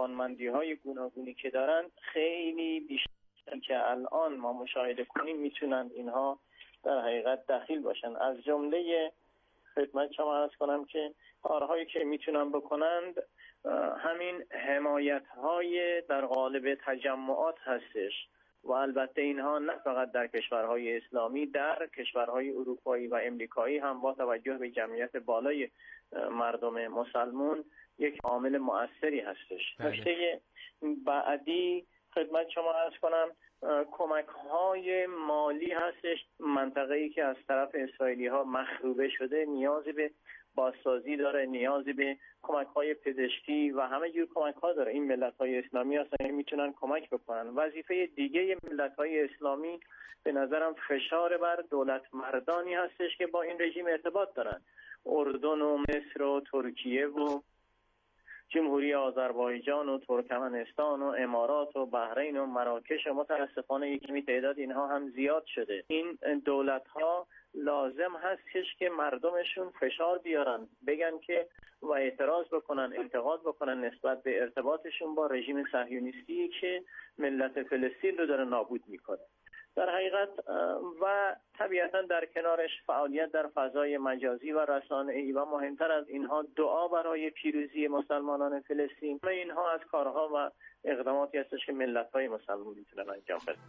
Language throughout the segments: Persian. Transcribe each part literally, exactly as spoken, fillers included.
توانمندی‌های گوناگونی که دارن خیلی بیشتر که الان ما مشاهده کنیم میتونن اینها در حقیقت دخیل باشن. از جمله خدمت شما عرض کنم که کارهایی که میتونن بکنند همین حمایت‌های در قالب تجمعات هستش و البته اینها نه فقط در کشورهای اسلامی، در کشورهای اروپایی و امریکایی هم با توجه به جمعیت بالای مردم مسلمان یک عامل مؤثری هستش. نکته بعدی خدمت شما عرض کنم کمک‌های مالی هستش. منطقه‌ای که از طرف اسرائیلی‌ها مخروبه شده نیاز به بازسازی داره، نیاز به کمک‌های پزشکی و همه جور کمک‌ها داره. این ملت‌های اسلامی هستن میتونن کمک بکنن. وظیفه دیگه ملت‌های اسلامی به نظرم فشار بر دولت مردانی هستش که با این رژیم ارتباط دارن. اردن و مصر و ترکیه و جمهوری آذربایجان و ترکمنستان و امارات و بحرین و مراکش و متاسفانه یکی تعداد اینها هم زیاد شده. این دولت‌ها لازم هستش که مردمشون فشار بیارن، بگن که و اعتراض بکنن، انتقاد بکنن نسبت به ارتباطشون با رژیم صهیونیستی که ملت فلسطین رو داره نابود میکنه. در حقیقت و طبیعتا در کنارش فعالیت در فضای مجازی و رسانه‌ای و مهمتر از اینها دعا برای پیروزی مسلمانان فلسطین. و اینها از کارها و اقداماتی هستش که ملت‌های مسلمان میتونن انجام بدن.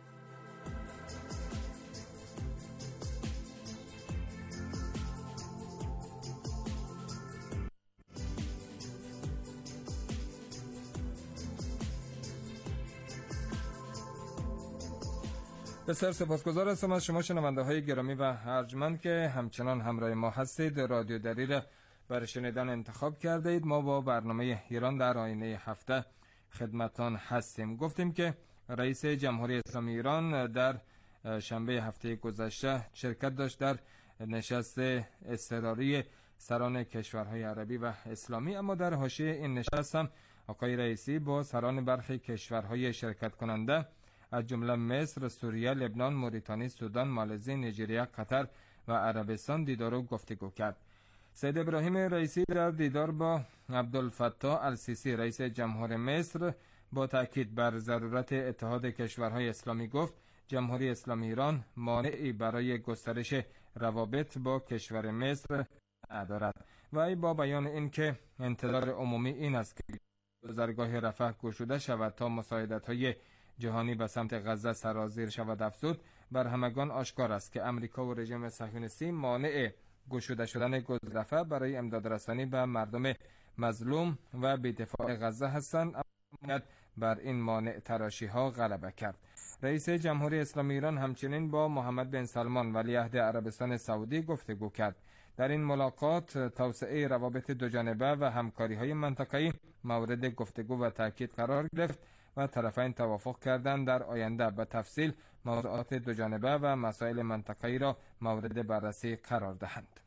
بسیار سپاسگزار هستم از شما شنونده های گرامی و ارجمند که همچنان همراه ما هستید. رادیو دری برای شنیدن انتخاب کرده اید. ما با برنامه ایران در آینه هفته خدمتان هستیم. گفتیم که رئیس جمهوری اسلامی ایران در شنبه هفته گذشته شرکت داشت در نشست اضطراری سران کشورهای عربی و اسلامی، اما در حاشیه این نشست هم آقای رئیسی با سران برخی کشورهای شرکت کننده از جمله مصر، سوریه، لبنان، موریتانی، سودان، مالزی، نیجریه، قطر و عربستان دیدار و گفتگو کرد. سید ابراهیم رئیسی در دیدار با عبدالفتاح السیسی رئیس جمهور مصر با تاکید بر ضرورت اتحاد کشورهای اسلامی گفت جمهوری اسلامی ایران مانعی برای گسترش روابط با کشور مصر ندارد و ای با بیان این که انتظار عمومی این است که گذرگاه رفح گشوده شود تا مساعدت‌های جهانی به سمت غزه سرازیر شود افزود، بر همگان آشکار است که امریکا و رژیم صهیونیستی مانع گشوده شدن گذرگاه برای امداد رسانی به مردم مظلوم و بی‌دفاع غزه هستند. اما بر این مانع تراشی ها غلبه کرد. رئیس جمهوری اسلامی ایران همچنین با محمد بن سلمان ولیعهد عربستان سعودی گفتگو کرد. در این ملاقات توسعه روابط دوجانبه و همکاری های منطقه‌ای مورد گفتگو و تاکید قرار گرفت و طرفین توافق کردند در آینده به تفصیل موضوعات دوجانبه و مسائل منطقه‌ای را مورد بررسی قرار دهند.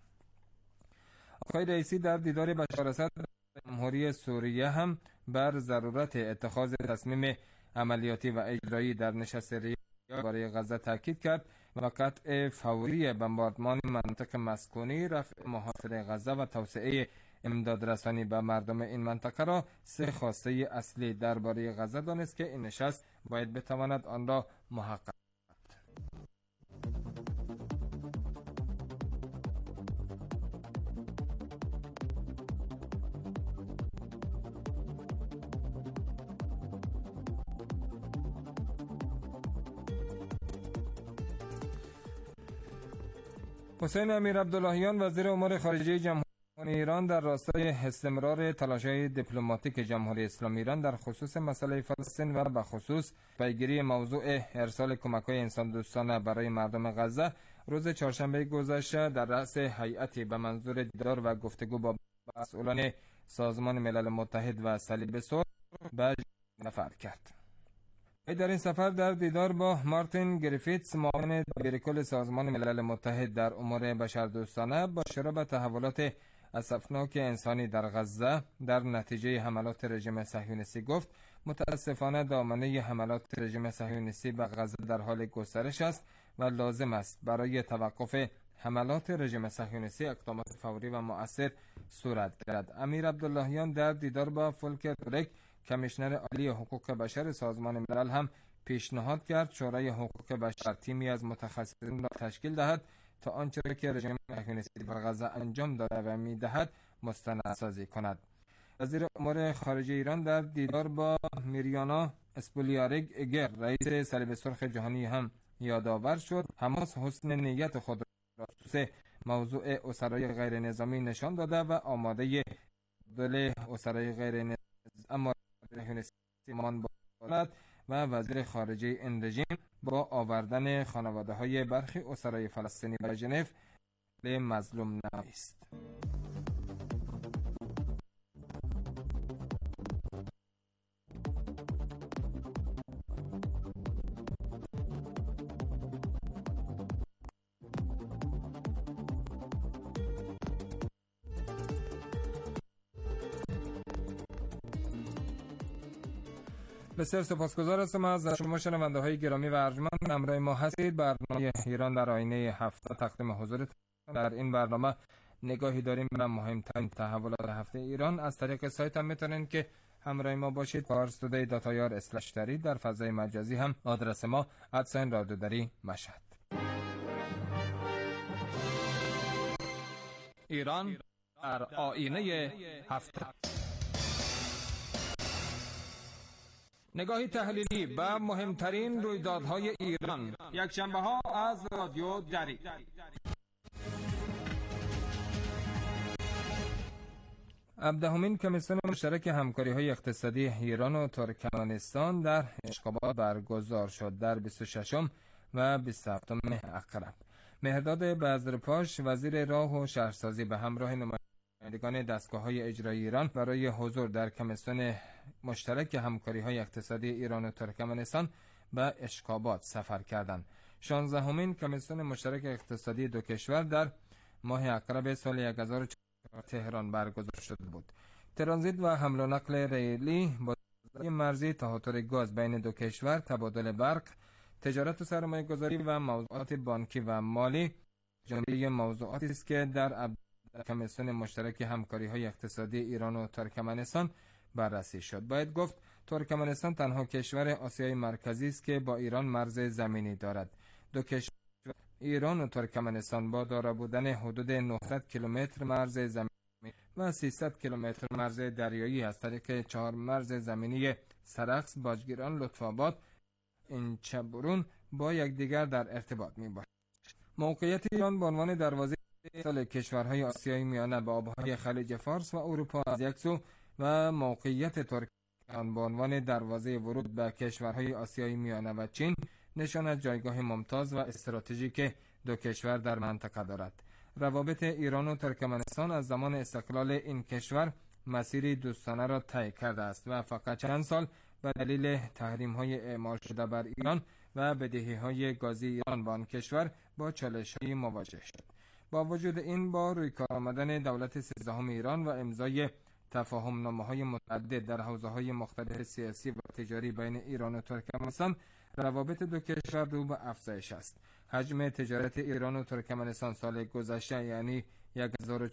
آقای رئیسی در دیدار بشار اسد جمهوری سوریه هم بر ضرورت اتخاذ تصمیم عملیاتی و اجرایی در نشست ریاض برای غزه تاکید کرد و قطع فوری بمباردمان مناطق مسکونی، رفع محاصره غزه و توسعه امداد رسانی به مردم این منطقه را سه خواسته اصلی درباره غزه دانست که این نشست باید بتواند آن را محقق کند. حسین امیر عبداللهیان وزیر امور خارجه جمهوری ایران در راستای استمرار تلاش‌های دیپلماتیک جمهوری اسلامی ایران در خصوص مسئله فلسطین و به خصوص پیگیری موضوع ارسال کمک‌های انسان دوستانه برای مردم غزه روز چهارشنبه گذشته در رأس هیئتی به منظور دیدار و گفتگو با مسئولان سازمان ملل متحد و صلیب سرخ به سفر کرد. در این سفر در دیدار با مارتین گریفیتس معاون دبیرکل سازمان ملل متحد در امور بشردوستانه با اشاره به تحولات اسفناک انسانی در غزه در نتیجه حملات رژیم صهیونیستی گفت متاسفانه دامنه حملات رژیم صهیونیستی به غزه در حال گسترش است و لازم است برای توقف حملات رژیم صهیونیستی اقدامات فوری و مؤثر صورت گیرد. امیر عبداللهیان در دیدار با فولکر تورک کمیشنر عالی حقوق بشر سازمان ملل هم پیشنهاد کرد شورای حقوق بشر تیمی از متخصصین را تشکیل دهد تا آنچه را که رژیم صهیونیستی در غزه انجام داده و می‌دهد مستندسازی کند. وزیر امور خارجه ایران در دیدار با میریانا اسپولیارگر رئیس صلیب سرخ جهانی هم یادآور شد حماس حسن نیت خود را خصوص موضوع اسرای غیر نظامی نشان داده و آماده دل اسرای غیر نظامی اما صهیونیستی باشد و وزیر خارجه این رژیم با آوردن خانواده های برخی اسرای فلسطینی به ژنو مظلوم نمایی است. بسیار سپاسگزار هستم از شما شنونده های گرامی و ارجمند همراه ما هستید. برنامه ایران در آینه هفته تقدیم حضورتون. در این برنامه نگاهی داریم به مهمترین تحولات هفته ایران. از طریق سایت هم میتونید که همراه ما باشید. پارس تودی دات آی آر اسلش دری در فضای مجازی هم آدرس ما ادساین رادیو دری مشهد. ایران در آینه هفته. نگاهی تحلیلی به مهمترین رویدادهای ایران، یک شنبه ها از رادیو دری. هفدهمین کمیسیون مشترک همکاری های اقتصادی ایران و ترکمنستان در اشخاباد برگزار شد. در بیست و ششم و بیست و هفتم اقرب مهرداد بزرپاش وزیر راه و شهرسازی به همراه نمایندگان دستگاه‌های اجرایی ایران برای حضور در کمیسیون مشترک همکاری‌های اقتصادی ایران و ترکمنستان به اشخاباد سفر کردند. شانزدهمین کمیسیون مشترک اقتصادی دو کشور در ماه اقرب سال هزار و چهارصد تهران برگزار شده بود. ترانزیت و حمل و نقل ریلی، با مرزی، تهاتر گاز بین دو کشور، تبادل برق، تجارت و سرمایه گذاری و موضوعات بانکی و مالی جمله موضوعاتی است که در کمیسیون مشترک همکاری‌های اقتصادی ایران و ترکمنستان بررسی شد. باید گفت ترکمنستان تنها کشور آسیای مرکزی است که با ایران مرز زمینی دارد. دو کشور ایران و ترکمنستان با دارا بودن حدود نهصد کیلومتر مرز زمینی و سیصد کیلومتر مرز دریایی از طریق چهار مرز زمینی سرخس، باجگیران، لطف‌آباد، اینچه‌برون با یکدیگر در ارتباط می‌باشد. موقعیت ایران به عنوان دروازه اتصال کشورهای آسیای میانه به آبهای خلیج فارس و اروپا از یک سو و موقعیت ترکمنستان به عنوان دروازه ورود به کشورهای آسیای میانه و چین نشان از جایگاه ممتاز و استراتژیک دو کشور در منطقه دارد. روابط ایران و ترکمنستان از زمان استقلال این کشور مسیری دوستانه را طی کرده است و فقط چند سال به دلیل تحریم‌های اعمال شده بر ایران و بدهی‌های گازی ایران به آن کشور با چالش‌های مواجه شد. با وجود این، با روی کار آمدن دولت سیزدهم ایران و امضای تفاهم‌نامه‌های متعدد در حوزه‌های مختلف سیاسی و تجاری بین ایران و ترکمنستان، روابط دو کشور رو به افزایش است. حجم تجارت ایران و ترکمنستان سال گذشته یعنی هزار و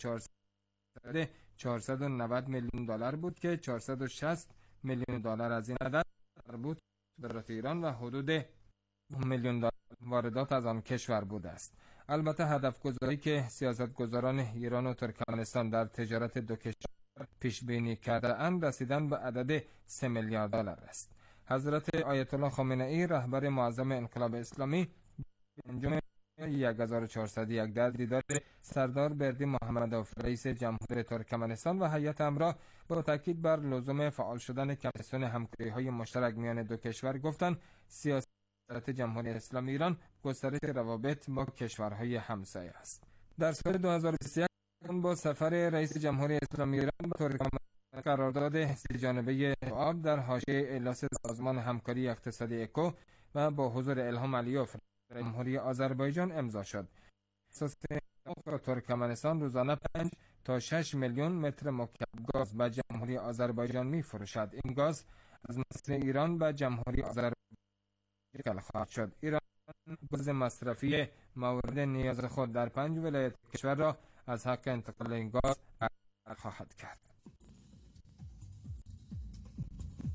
چهارصد و نود میلیون دلار بود که چهارصد و شصت میلیون دلار از این عدد مربوط به صادرات ایران و حدود میلیون دلار واردات از آن کشور بوده است. البته هدف گذاری که سیاستگزاران ایران و ترکمنستان در تجارت دو کشور پیش بینی کرده اند رسیدن به عدد سه میلیارد دلار است. حضرت آیت الله خامنه ای رهبر معظم انقلاب اسلامی انجام هزار و چهارصد و یک در دیدار سردار بردی محمدوف رئیس جمهوری ترکمنستان و هیئت امرا با تاکید بر لزوم فعال شدن کمیسیون همکاری‌های مشترک میان دو کشور گفتند سیاست جمهوری اسلامی ایران گسترش روابط با کشورهای همسایه است. در سال دو هزار و بیست و یک با سفر رئیس جمهوری اسلامی ایران به ترکمنستان قرارداد سی جانبه آب در حاشیه اجلاس سازمان همکاری اقتصادی اکو و با حضور الهام علیوف جمهوری آذربایجان امضا شد. اساس ترکمنستان روزانه پنج تا شش میلیون متر مکعب گاز به جمهوری آذربایجان می فروشد. این گاز از مصرف ایران به جمهوری آذربایجان خواهد شد. ایران گاز مصرفی مورد نیاز خود در پنج ولایت کشور را از حق انتقال این گاز خواهد کرد.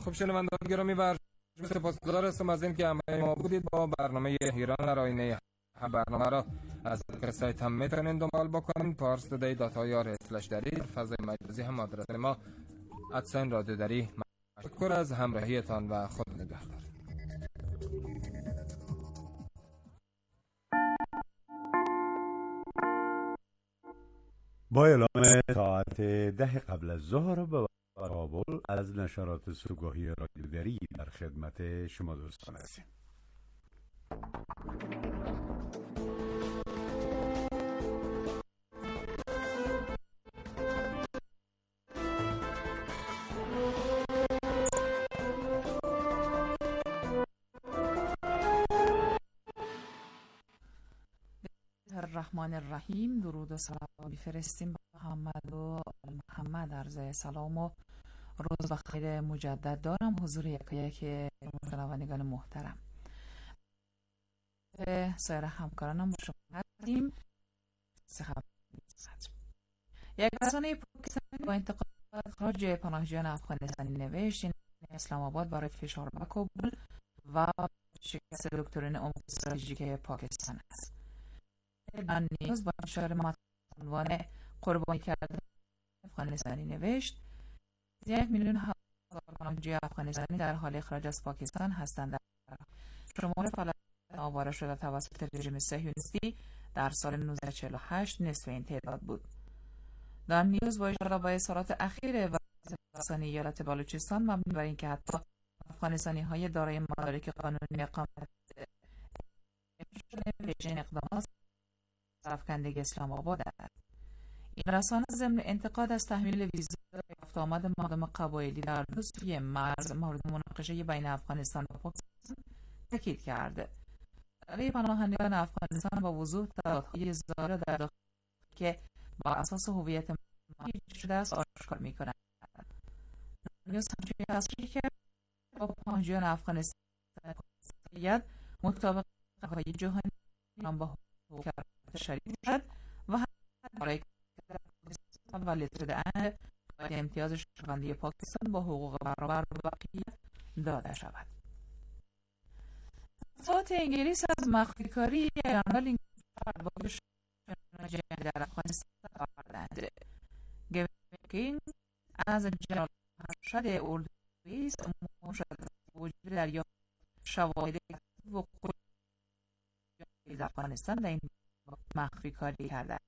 خب شنوندگان گرامی و سپاسگزار هستم از اینکه همراه ما بودید. با برنامه ایران در آینه برنامه را از سایت هم میتونید دنبال بکنید. پارس تودی دات آی آر اسلش دری. فضای مجازی هم آدرس ما ادساین رادیو دری. مشکور از همراهیتان و خدا نگهدار. با اعلام ساعت ده قبل از ظهر به کابل از نشرات صبحگاهی رادیو دری در خدمت شما دوستان هستیم. الرحمن الرحیم. درود و سلام می‌فرستیم به محمد و محمد. عرض سلام و روز بخیر مجدد دارم حضور یکایک شنوندگان محترم. سایر همکارانم با شما هستیم. یک رسانه پاکستانی با انتقاد خراج پناهجویان افغانستانی نوشت این اسلام آباد برای فشار به کابل و شکست دکترین عمق استراتژیک پاکستان است. در نیوز با انتشار عنوان قربانی کردن افغانستانی نوشت یک میلیون هزار پناهجوی افغانستانی در حال اخراج از پاکستان هستند. شمار فلسطینیان آواره شده توسط رژیم صهیونیستی در سال نوزده چهل و هشت نصف این تعداد بود. در نیوز با اشاره به اظهارات اخیر وزیر رسانه ایالت بلوچستان مبنی بر اینکه حتی افغانستانی های دارای مدارک قانونی اقامت این اقدامات افکندگی اسلام آباد است. این رسانه ضمن انتقاد از تحمیل ویزا رفت آمد مردم قبایلی در روسیه مرز مورد مناقشه بین افغانستان و پاکستان تاکید کرده. برای پناهندگان افغانستان با وضوح تعدادهای زیاد در داخل که با اساس هویت ملی شده است آشکار می‌کنند. نیوز همچنین تصریح کرد با پناهجویان افغانستان باید مطابق قوانین جهانی با حقوق شریک شد و برای و لتر ان امتیاز شهروندی پاکستان با حقوق برابر و بقیه داده شود. اطلاعات انگلیس از مخفی کاری جنرال انگلیس در افغانستان آوردند. گوینگ از جنرال ارشد اردویز مشهد وجود دریافت شواهد وقوع در افغانستان در این مخفی کاری کرده.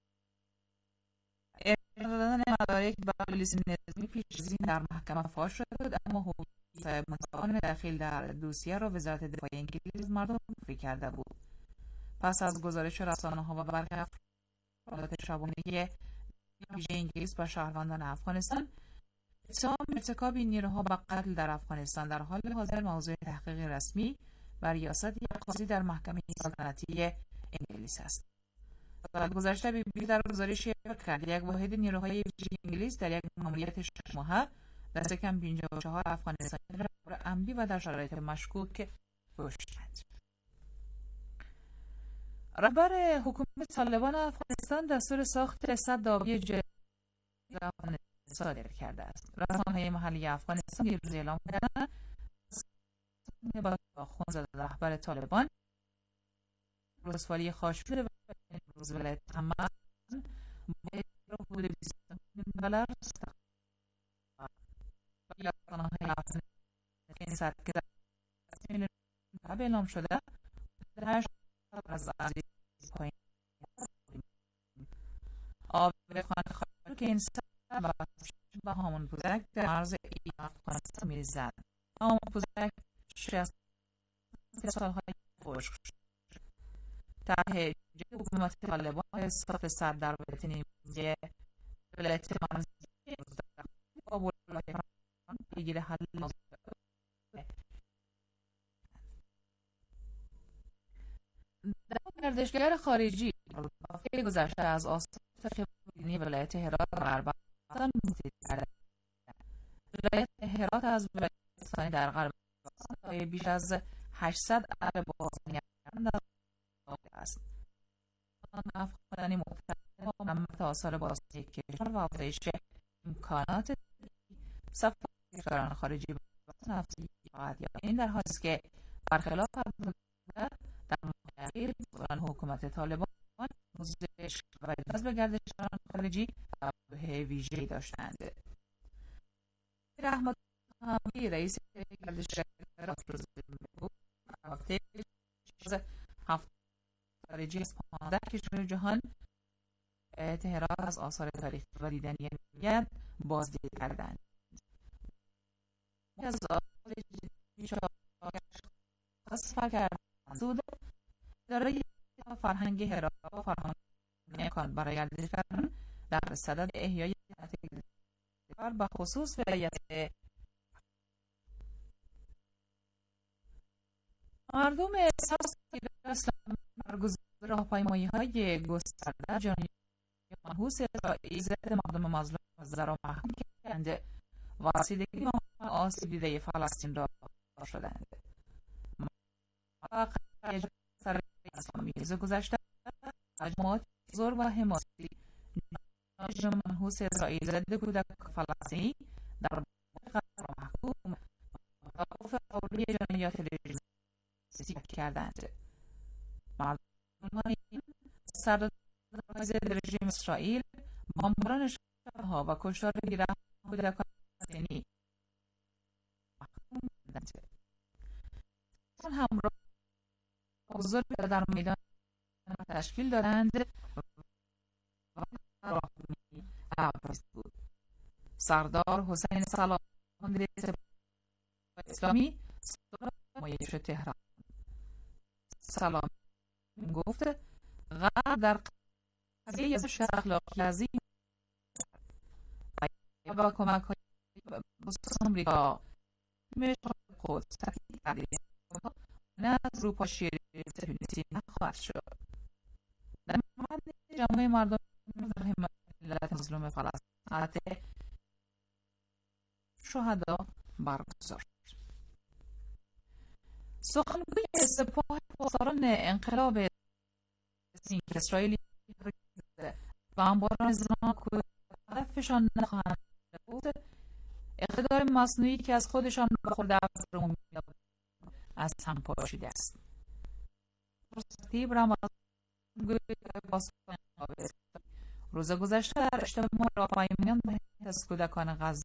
ارائه دادن مدارک به پلیس نظامی پیش از این در محکمه فاش شد، اما هویت متهم داخل در دوسیه را وزارت دفاع انگلیس مردم مخفی کرده بود. پس از گزارش رسانه‌ها و برخی افراد شبانه ویژه انگلیس به شهروندان افغانستان اتهام ارتکاب این نیروها به قتل در افغانستان در حال حاضر موضوع تحقیق رسمی و ریاست یک قاضی در محکمه سلطنتی انگلیس است. سال گذشته بی بی در گزارشی کرد یک واحد نیروهای ویژه انگلیس در یک ماموریت شش ماهه دست کم پنجاه و چهار افغانستانی را به عمدی و در شرایط مشکوک کشتند. رهبر حکومت طالبان افغانستان دستور ساخت صد داوی جدید صادر کرده است. رسانه‌های محلی افغانستان دیروز اعلام کردند با آخوندزاده رهبر طالبان رسوالی خاشقی و روز ولایت حمد با حدود بیست دلار یا رسانه‌های افغانستان این صد که میلیون اعلام شده هشت از عزیز پایین آب خانه خواهد که این صد و همون پوزک در مرز ایران افغانستان می‌ریزد. همون پوزک شصت سالهای خشک شد. طرح حکومت طالبان ساخت صد در ولایت نیمروزی ولایت مرزی کابل پیگیر حل موضوع گردشگر خارجی هفته گذشته از آستان خبرگینی ولایت هرات غرب افغانستان مستعد کرده. ولایت هرات از ولایت در غرب افغانستان بیش از هشتصد ارب بازنگردان در است. افغانستانی معتقد با منبت آثار بازی کشور و افزایش امکانات سفر کشوران خارجی نفتی خواهد یافت. این در حالی است که برخلاف در مقابل حکومت طالبان موزش و جذب گردشگران خارجی توجه ویژه‌ای داشتند. رحمت الله رئیس گردشگران روز هفته هفته خارجی از پانزده کشور جهان تهران از آثار تاریخی و دیدنی می‌آید بازدید کردند. از آثار سفر کردند سود دارای فرهنگ هرات و فرهنگ امکان برای گردش کردن در صدد احیای کار به خصوص ولایت مردم احساس اسلام برگزار راهپیمایی‌های گسترده جنایی منحوس اسرائیل ضد مردم مظلوم و زرا محکوم کردند و رسیدگی به آسیب دیده فلسطین را شدند. سر اسلامی روز گذشته مجموعات زور و حماسی ناجم منحوس اسرائیل ضد کودک فلسطینی در قرار محکوم توقف فوری جنایات رژیم کردند. مردمان این سردار ضد رژیم اسرائیل بمباران شهرها و کشتار گیره‌های کودکان فلسطینی محکوم کردند. همراه حضور در میدان تشکیل دادند و راهپیمایی بود. سردار حسین سلام مدیر اسلامی صدر نمایش تهران سلام گفت غرب در قضیه شر اخلاقی عظیم و با کمک های خصوص آمریکا مشت قدس تحقیق کردید نه از اروپا شیر صهیونیستی نخواهد شد. در مورد جامعه مردم در حمایت ملت مظلوم فلسطین شهدا برگزار شد. سخنگوی سپاه پاسداران انقلاب اسرائیلی و انباران زنان کودک هدفشان نخواهند بود اقتدار مصنوعی که از خودشان برخورده افزار از هم پاشیده است. تیب رمضان روز گذشته در اجتماع راهپیمایان از کودکان غزه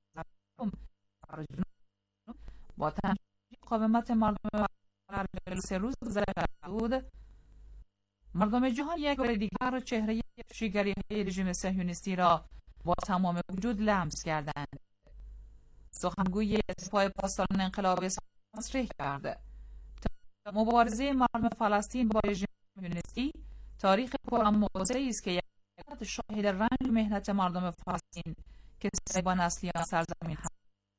با تنظیم مقاومت مردم در سه روز گذشته بود مردم جهان یک بار دیگر چهره شیگری رژیم صهیونیستی را با تمام وجود لمس کردند. سخنگوی سپاه پاسداران انقلاب تصریح کرد مبارزه مردم فلسطین با رژیم صهیونیستی تاریخ پراموزه‌ای است که یک شاهد رنج و مهنت مردم فلسطین که صاحبان اصلی آن سرزمین هست.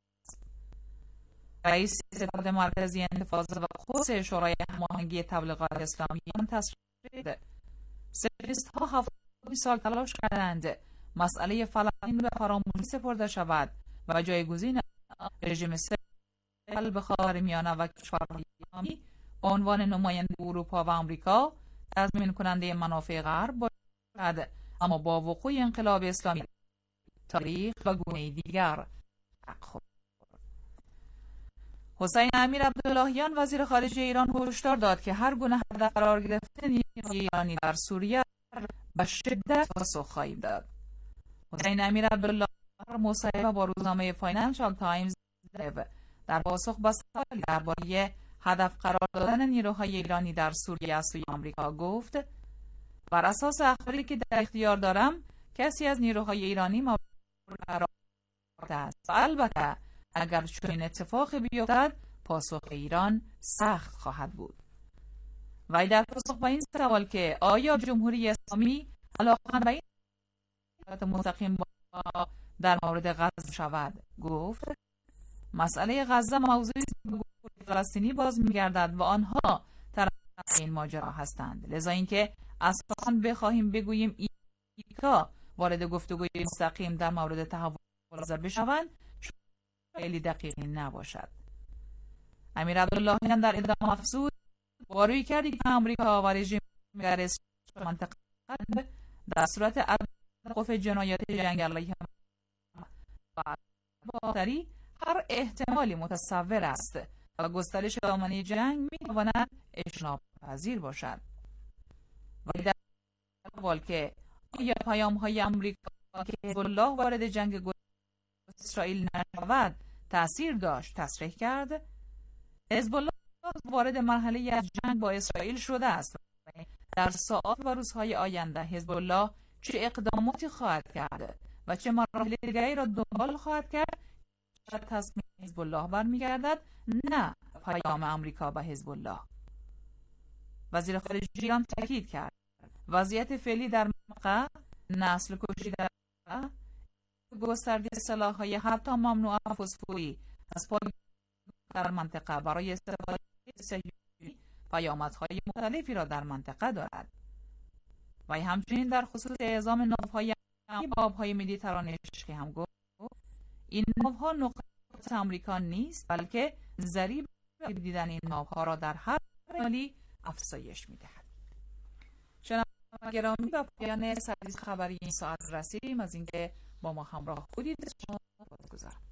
رئیس ستاد مرکزی انتفاضه و خصوص شورای هماهنگی تبلیغات اسلامی آن تصریح کرد صهیونیست‌ها هفتاد سال تلاش کردند مسئله فلسطین به فراموشی سپرده شود و جایگزین رژیم صهیونیستی به خاورمیانه و کشورهای اسلامی به عنوان نماینده اروپا و آمریکا تضمین کننده منافع غرب باشد، اما با وقوع انقلاب اسلامی تاریخ و گونه دیگر خورد. حسین امیر عبداللهیان وزیر خارجه ایران هشدار داد که هر گونه هدف قرار گرفتن نیروهای ایرانی در سوریه به شدت پاسخ خواهیم داد. حسین امیر عبداللهیان مصاحبه با روزنامه فاینانشال تایمز در پاسخ به سوالی درباره هدف قرار دادن نیروهای ایرانی در سوریه از سوی آمریکا گفت بر اساس اخباری که در اختیار دارم کسی از نیروهای ایرانی مورد قرار داده است و البته اگر چنین اتفاقی بیفتد پاسخ ایران سخت خواهد بود. ولی در پاسخ به این سوال که آیا جمهوری اسلامی علاقمند به این مستقیم با در مورد غزه شود گفت مسئله غزه موضوعی فلسطینی باز می‌گردد و آنها طرف این ماجرا هستند، لذا اینکه اصلا بخواهیم بگوییم ایکا وارد گفتگوی مستقیم در مورد تحول غزه بشوند خیلی دقیقی نباشد. امیر عبداللهیان در ادامه افزود با روی کردی که آمریکا و رژیم در منطقه در صورت توقف جنایات جنگ علیه و باتری هر احتمالی متصور است و گسترش دامنه جنگ می‌تواند اجتناب پذیر باشد. ولی در حال که آیا پیام‌های آمریکا که حزب الله وارد جنگ با اسرائیل نشود تأثیر داشت تصریح کرد، حزب الله وارد مرحله از جنگ با اسرائیل شده است. در ساعات و روزهای آینده حزب الله چه اقداماتی خواهد کرد و چه مراحل دیگری را دنبال خواهد کرد، تصمیم حزب الله برمیگردد نه پیام آمریکا به حزب الله. وزیر خارجه ایران تاکید کرد وضعیت فعلی در منطقه، نسل کشی در منطقه، گسترده سلاح‌های حتی ممنوعه فسفوری از پای در منطقه برای استفاده صهیونی پیامدهای مختلفی را در منطقه دارد و همچنین در خصوص اعزام ناوهای آبهای مدیترانه که هم گفت این ناوها نقطه آمریکا نیست بلکه ضریب دیدن این ناوها را در هر حالی افزایش می‌دهد. شنوندگان گرامی، به پایان سرویس خبری این ساعت رسیدیم. از اینکه با ما همراه بودید شما سپاسگزارم.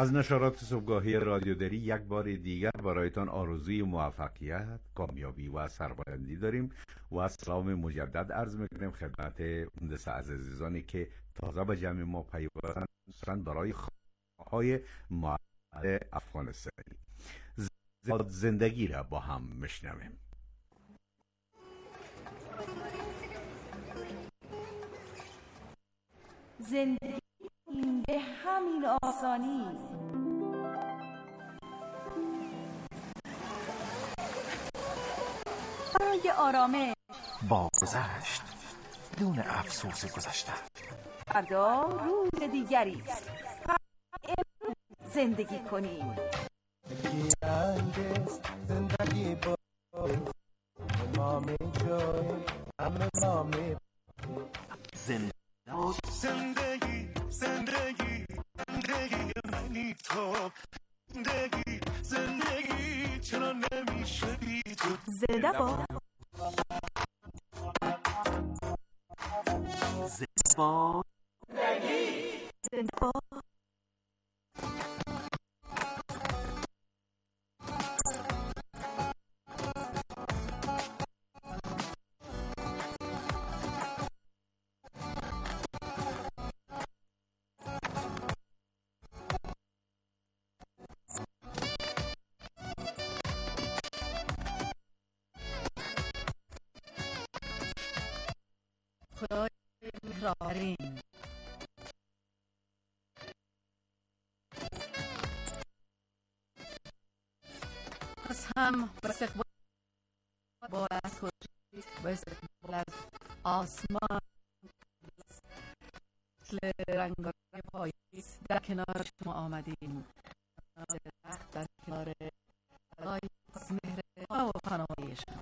از نشرات صبحگاهی رادیو دری یک بار دیگر برایتان آرزوی موفقیت، کامیابی و سربلندی داریم و سلام مجدد عرض میکنیم خدمت مهندس عزیزانی که تازه به جمع ما پیوستند برای خواههای معادل افغانستانی. زندگی را با هم میشنویم. زندگی به همین آسانی، برای آرامش با گذشت دون افسوس گذشته، فردا روز دیگری است. زندگی کنیم. زندگی با مامی جای همه مامی زندگی زندگی زندگی زندگی منی تو زندگی زندگی چرا نمیشه بی تو زنده با زنده با زنده با خدای مهربان از هم به استقبال از خورشید به استقبال از آسمان مثل رنگارنگ پاییز در کنار شما آمدیم، در کنار برای مهر و خانواده شما.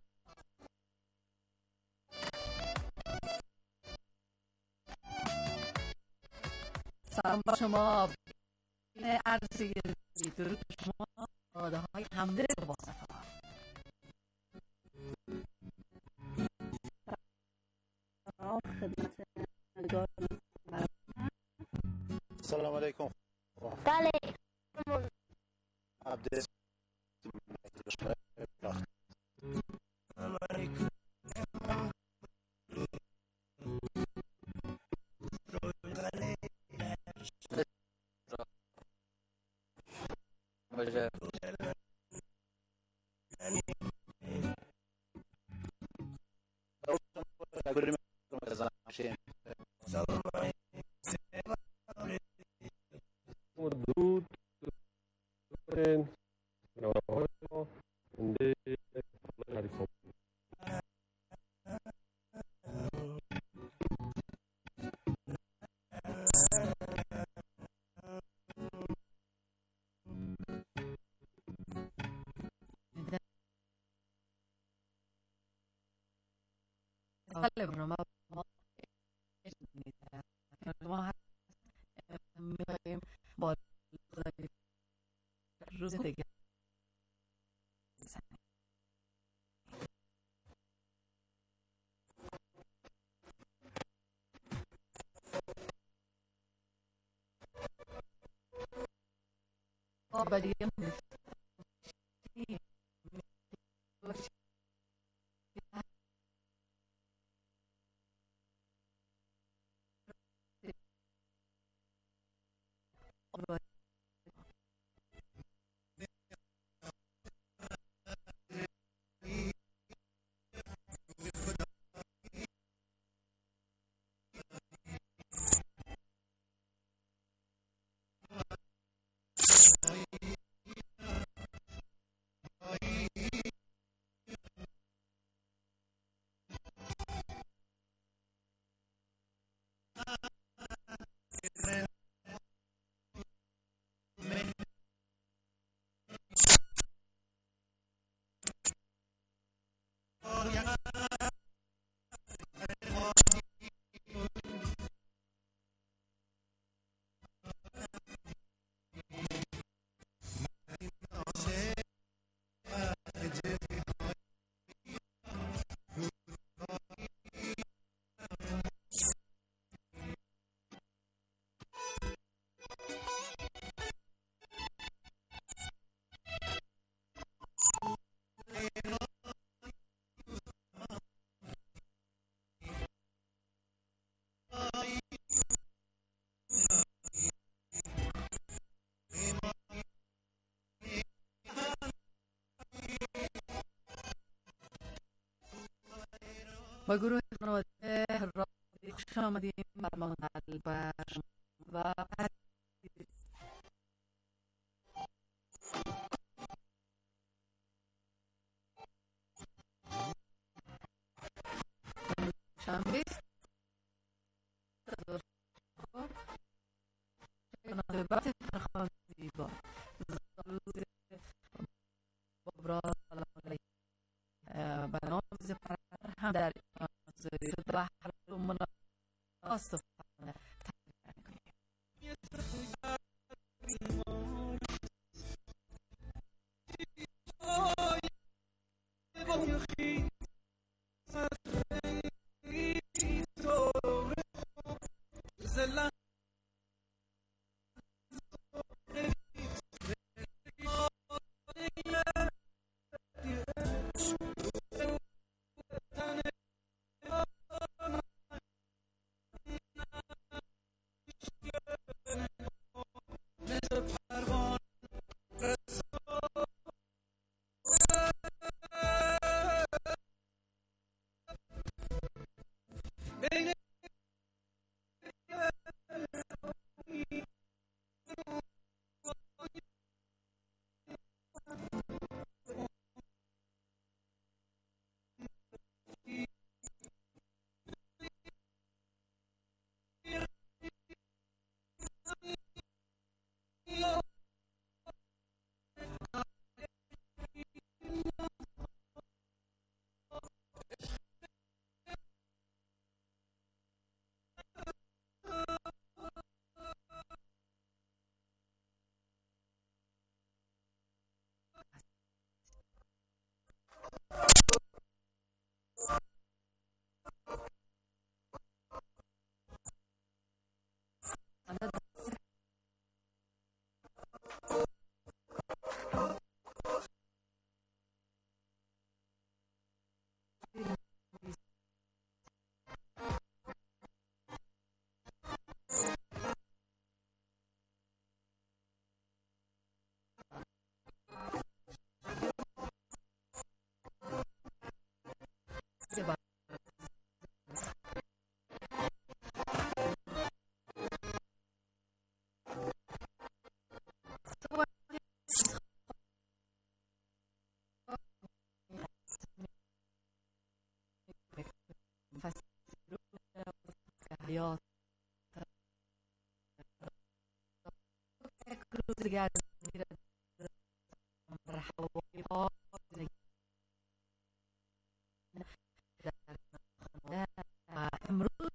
سلام با شما، عرضی درود شما، داده های حمده با صفا. سلام علیکم. بله. عبد دود برنامه ما می‌خوایم با روز دیگه بعدی با گروه خانواده رادیو خوش آمدیم برنامه قلب و شنبه مناسبت فرخان زیبا روز بابرا سلام علیه برنامه زفر هم در زوید و هر مناسب حیات روز دیگر امروز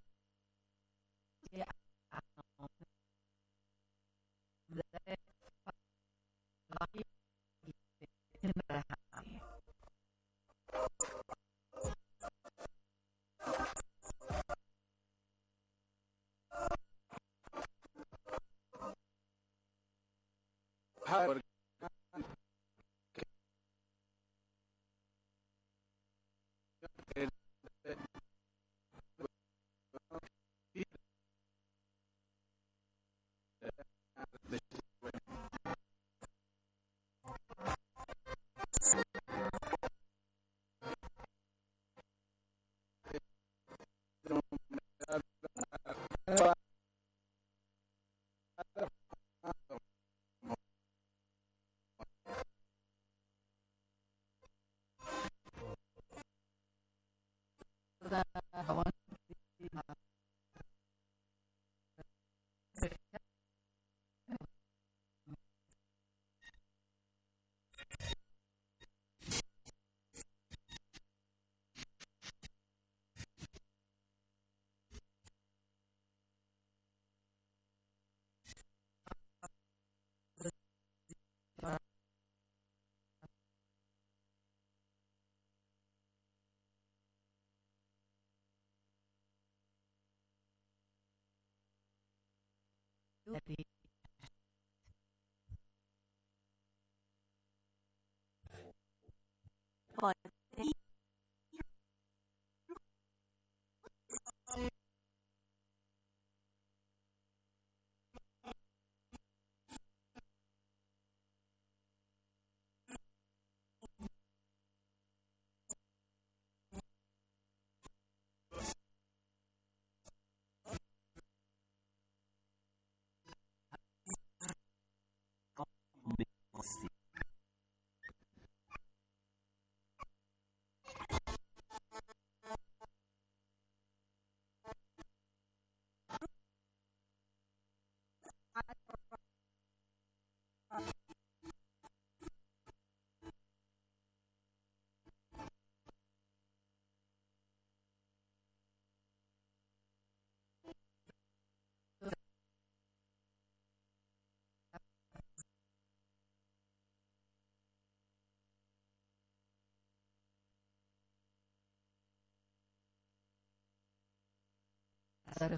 نظر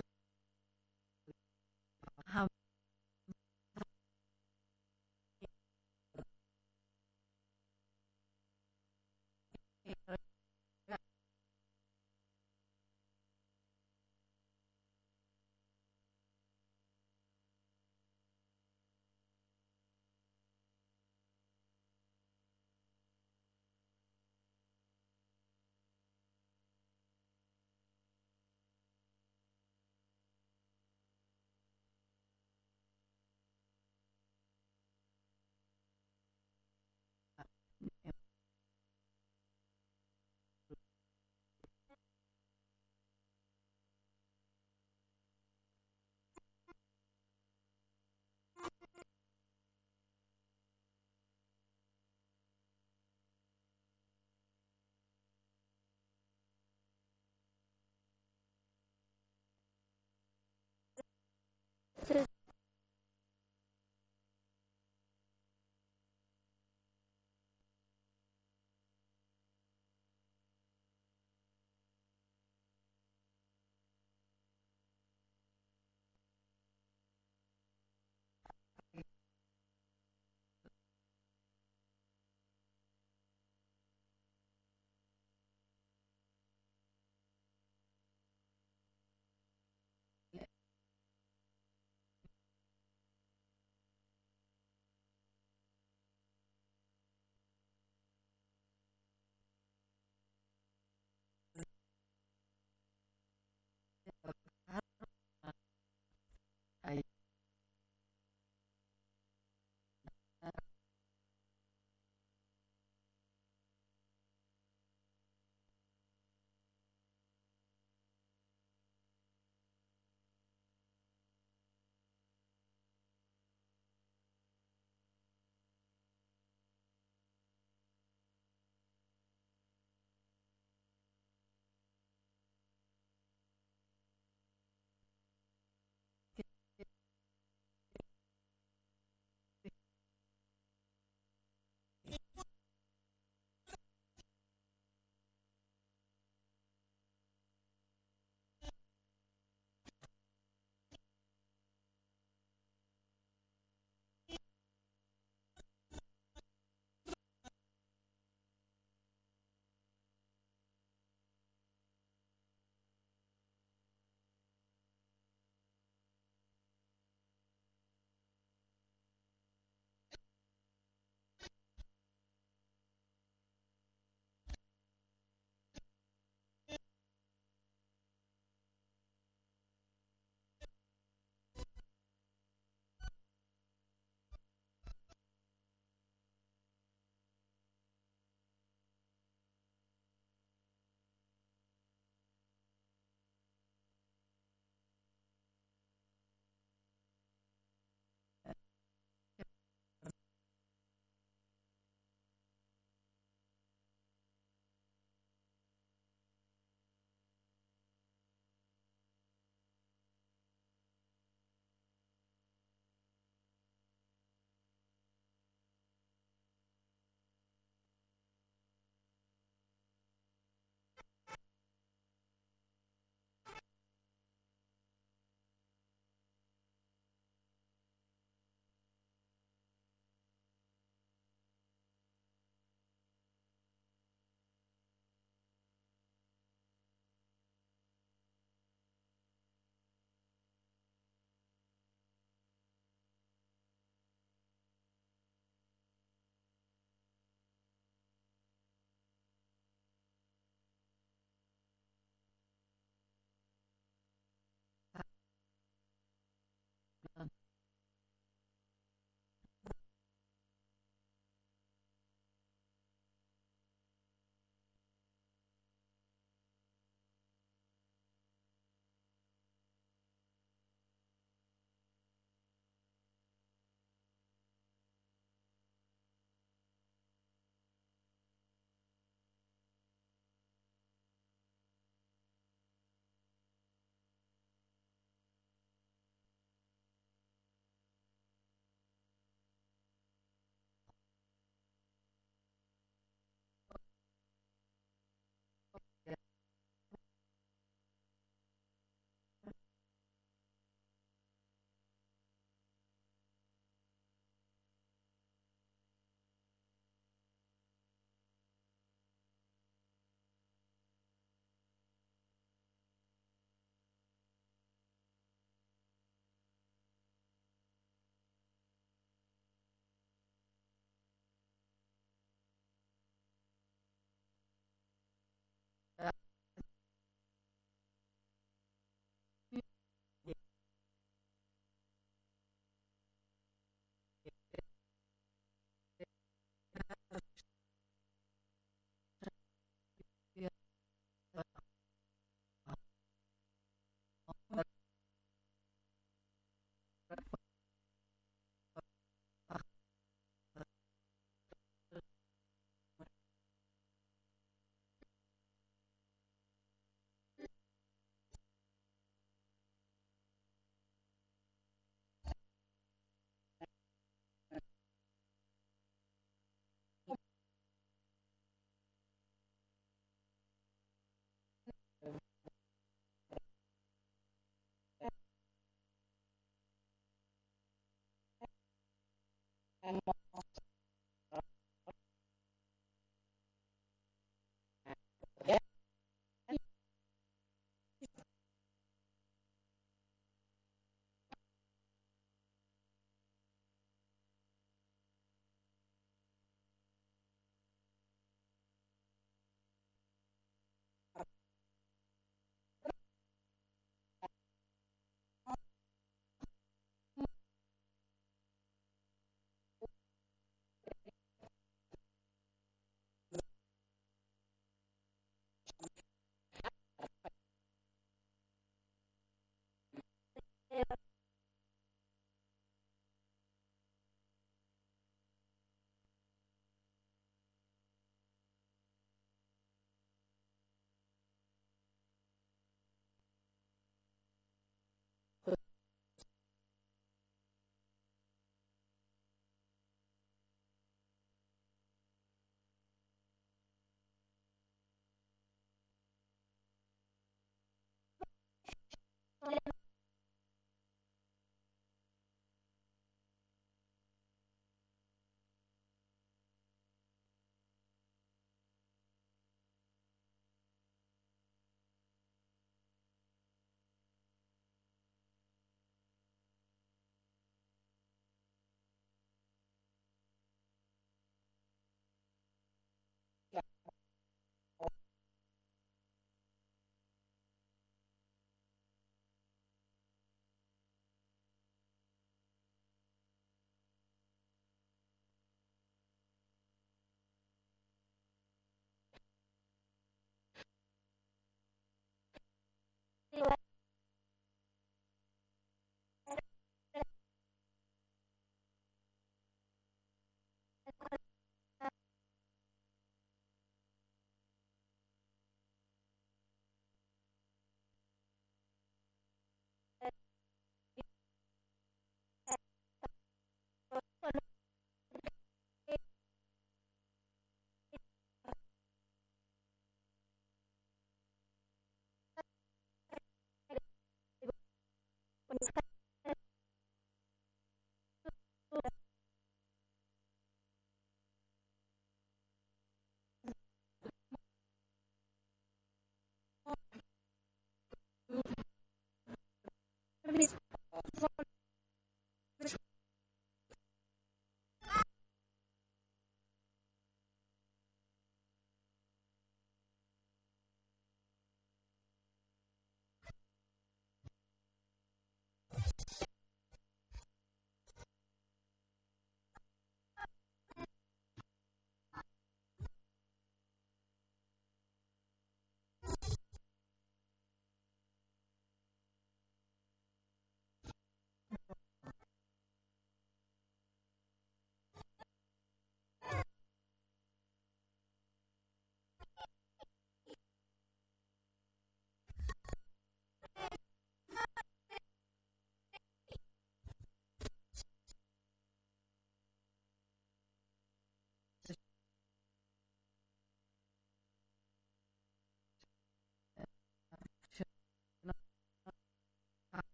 هم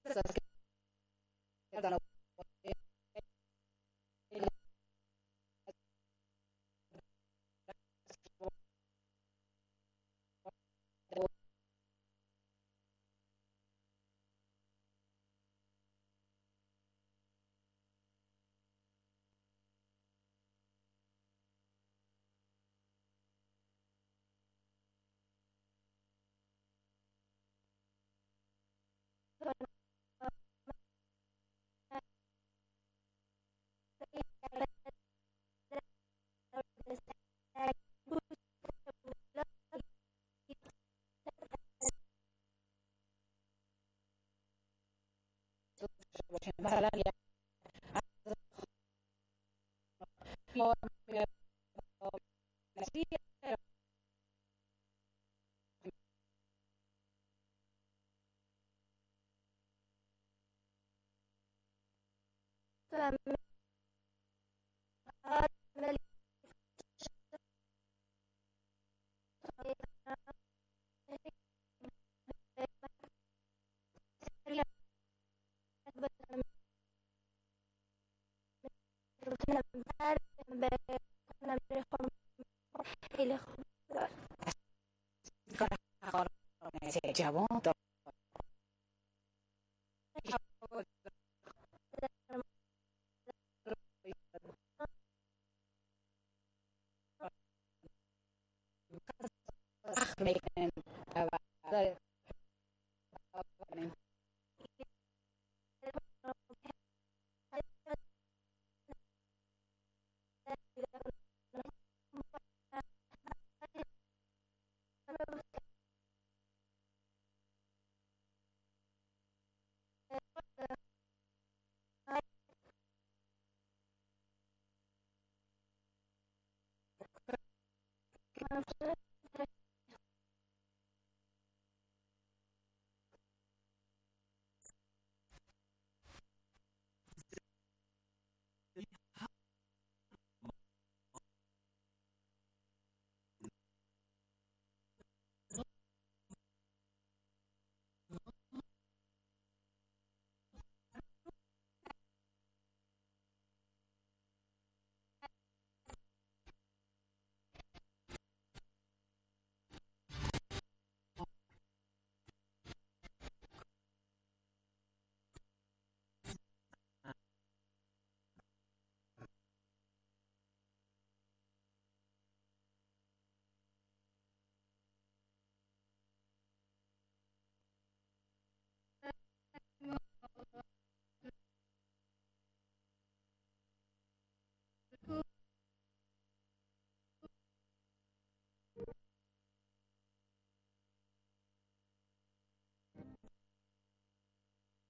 مثلا جوان